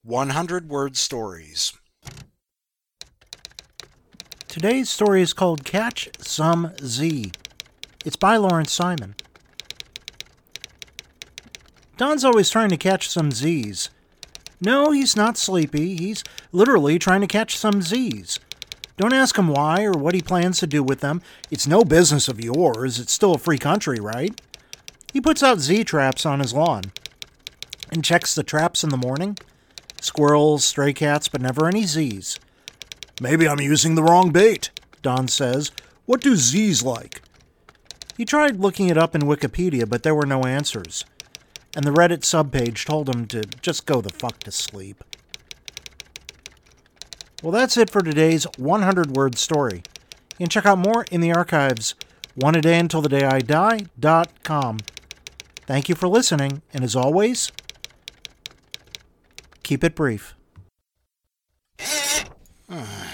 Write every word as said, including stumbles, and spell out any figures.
one hundred word stories. Today's story is called Catch Some Z. It's by Lawrence Simon. Don's always trying to catch some Z's. No, he's not sleepy. He's literally trying to catch some Z's. Don't ask him why or what he plans to do with them. It's no business of yours. It's still a free country, right? He puts out Z traps on his lawn and checks the traps in the morning. Squirrels, stray cats, but never any Z's. Maybe I'm using the wrong bait, Don says. What do Z's like? He tried looking it up in Wikipedia, but there were no answers. And the Reddit subpage told him to just go the fuck to sleep. Well, that's it for today's one hundred word story. You can check out more in the archives, one a day until the day I die dot com. Thank you for listening, and as always, keep it brief. Uh.